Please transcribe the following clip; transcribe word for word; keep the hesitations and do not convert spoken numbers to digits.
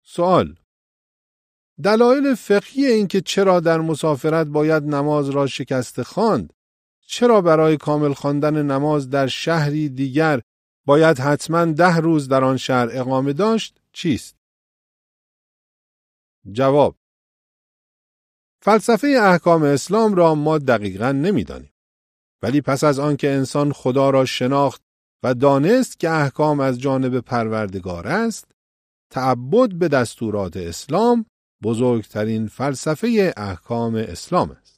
سوال: دلایل فقهی این که چرا در مسافرت باید نماز را شکسته خواند، چرا برای کامل خواندن نماز در شهری دیگر باید حتما ده روز در آن شهر اقامه داشت، چیست؟ جواب: فلسفه احکام اسلام را ما دقیقاً نمی‌دانیم، ولی پس از آن که انسان خدا را شناخت و دانست که احکام از جانب پروردگار است، تعبد به دستورات اسلام بزرگترین فلسفه احکام اسلام است.